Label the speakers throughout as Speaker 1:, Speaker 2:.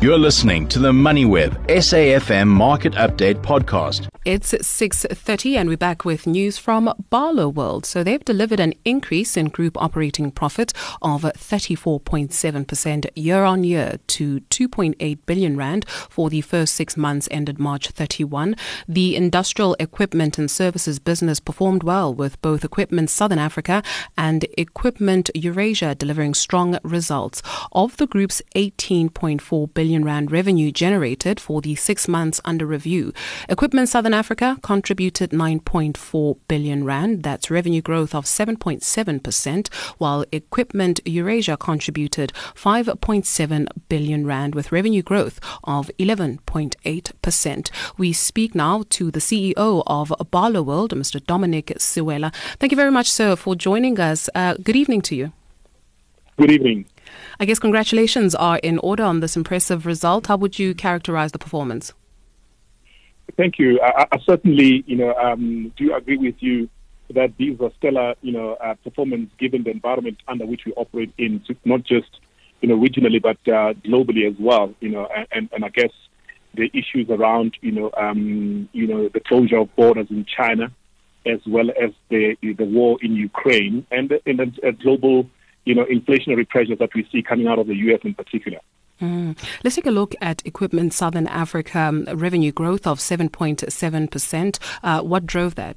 Speaker 1: You're listening to the MoneyWeb SAFM Market Update podcast.
Speaker 2: It's 6:30 and we're back with news from Barloworld. So they've delivered an increase in group operating profit of 34.7% year on year to 2.8 billion rand for the first 6 months ended March 31. The industrial equipment and services business performed well, with both Equipment Southern Africa and Equipment Eurasia delivering strong results. Of the group's 18.4 billion rand revenue generated for the 6 months under review, Equipment Southern Africa contributed 9.4 billion rand. That's revenue growth of 7.7%, while Equipment Eurasia contributed 5.7 billion rand with revenue growth of 11.8%. We speak now to the CEO of Barloworld, Mr. Dominic Sewela. Thank you very much, sir, for joining us. Good evening to you.
Speaker 3: Good evening.
Speaker 2: I guess congratulations are in order on this impressive result. How would you characterize the performance?
Speaker 3: Thank you. I certainly, do agree with you that these are stellar, performance given the environment under which we operate in, not just, regionally, but globally as well. And I guess the issues around, the closure of borders in China, as well as the war in Ukraine, and the global, inflationary pressures that we see coming out of the U.S. in particular.
Speaker 2: Let's take a look at Equipment Southern Africa revenue growth of 7.7%. What drove that?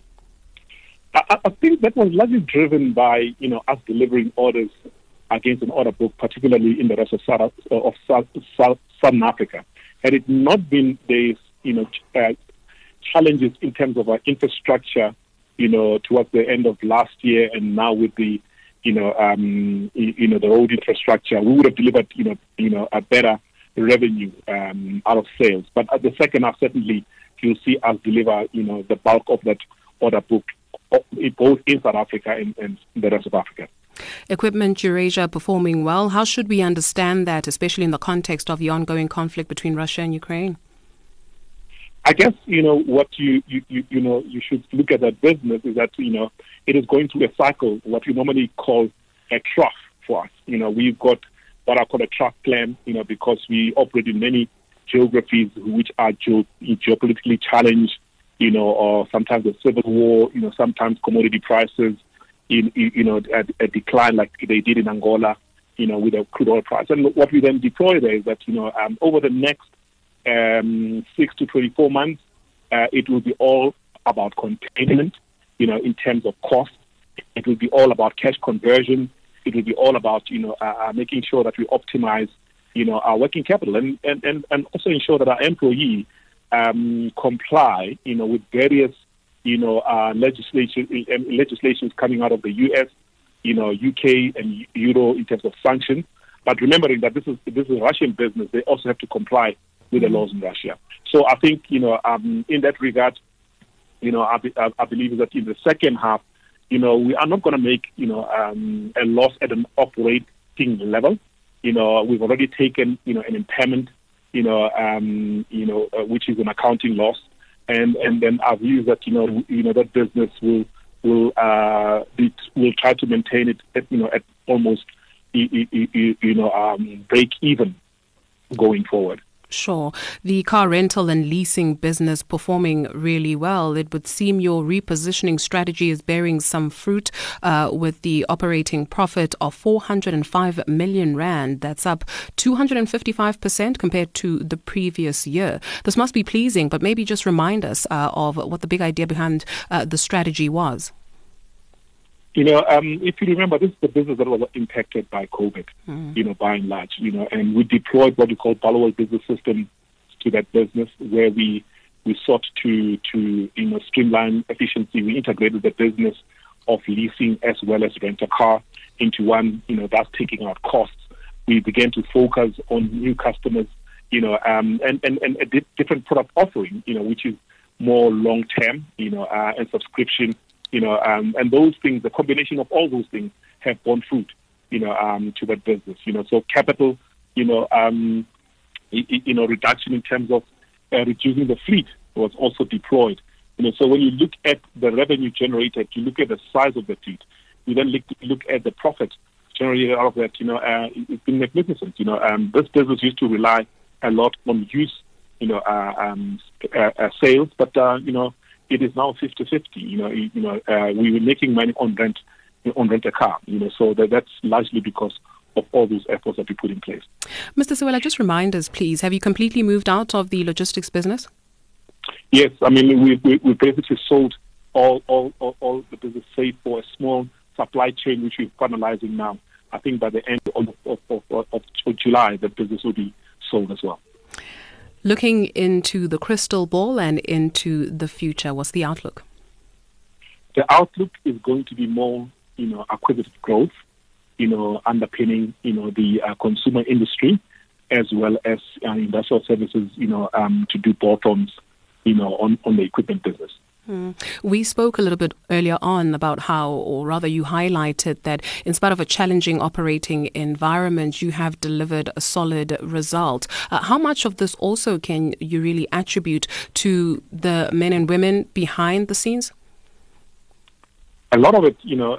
Speaker 3: I think that was largely driven by, us delivering orders against an order book, particularly in the rest of Southern Africa. Had it not been these, challenges in terms of our infrastructure, towards the end of last year, and now with the the road infrastructure, we would have delivered, a better revenue out of sales. But at the second half, certainly, you'll see us deliver, the bulk of that order book, both in South Africa and the rest of Africa.
Speaker 2: Equipment Eurasia performing well. How should we understand that, especially in the context of the ongoing conflict between Russia and Ukraine?
Speaker 3: I guess, what you should look at that business is that, it is going through a cycle, what we normally call a trough for us. We've got what I call a trough plan, because we operate in many geographies which are geopolitically challenged, or sometimes a civil war, sometimes commodity prices a decline like they did in Angola, with a crude oil price. And what we then deploy there is that, over the next 6 to 24 months, it will be all about containment, in terms of cost. It will be all about cash conversion. It will be all about, making sure that we optimize, our working capital and also ensure that our employees comply, with various, legislations coming out of the US, UK and Euro in terms of sanctions. But remembering that this is Russian business, they also have to comply with the laws in Russia. So I think, in that regard, I believe that in the second half, we are not going to make, a loss at an operating level. We've already taken, an impairment, which is an accounting loss. And then our view is that, that business will try to maintain it at, at almost, break even going forward.
Speaker 2: Sure. The car rental and leasing business performing really well. It would seem your repositioning strategy is bearing some fruit with the operating profit of 405 million rand. That's up 255% compared to the previous year. This must be pleasing, but maybe just remind us of what the big idea behind the strategy was.
Speaker 3: If you remember, this is the business that was impacted by COVID, by and large, and we deployed what we call Barloworld Business System to that business, where we sought to streamline efficiency. We integrated the business of leasing as well as rent a car into one, thus taking out costs. We began to focus on new customers, and a different product offering, which is more long-term, and subscription. And those things, the combination of all those things have borne fruit, to that business. So capital, reduction in terms of reducing the fleet was also deployed. So when you look at the revenue generated, you look at the size of the fleet. You then look at the profit generally out of that, it's been magnificent. This business used to rely a lot on used, sales, but it is now 50-50. We were making money on rent a car. So that's largely because of all those efforts that we put in place.
Speaker 2: Mr. Siwela, just remind us, please, have you completely moved out of the logistics business?
Speaker 3: Yes, I mean we basically sold all the business, save for a small supply chain which we're finalizing now. I think by the end of July, the business will be sold as well.
Speaker 2: Looking into the crystal ball and into the future, what's the outlook?
Speaker 3: The outlook is going to be more, acquisitive growth, underpinning, the consumer industry, as well as industrial services, to do bolt-ons, on the equipment business.
Speaker 2: We spoke a little bit earlier on about how, or rather you highlighted that in spite of a challenging operating environment, you have delivered a solid result. How much of this also can you really attribute to the men and women behind the scenes?
Speaker 3: A lot of it,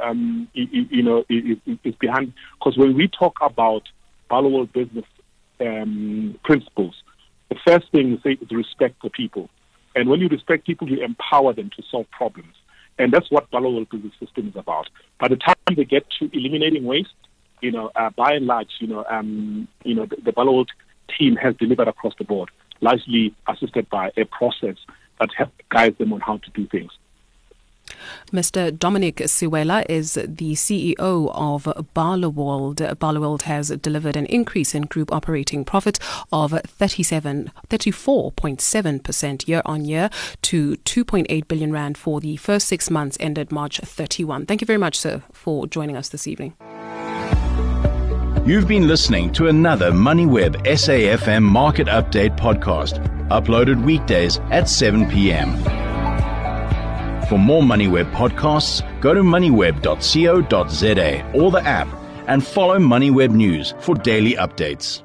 Speaker 3: is behind, because when we talk about Barloworld business principles, the first thing we say is respect for people. And when you respect people, you empower them to solve problems. And that's what Barloworld Business System is about. By the time they get to eliminating waste, by and large, the Barloworld team has delivered across the board, largely assisted by a process that guides them on how to do things.
Speaker 2: Mr. Dominic Siwela is the CEO of Barloworld. Barloworld has delivered an increase in group operating profit of 34.7% year on year to 2.8 billion rand for the first 6 months ended March 31. Thank you very much, sir, for joining us this evening.
Speaker 1: You've been listening to another MoneyWeb SAFM Market Update podcast, uploaded weekdays at 7 p.m. For more MoneyWeb podcasts, go to moneyweb.co.za or the app and follow MoneyWeb News for daily updates.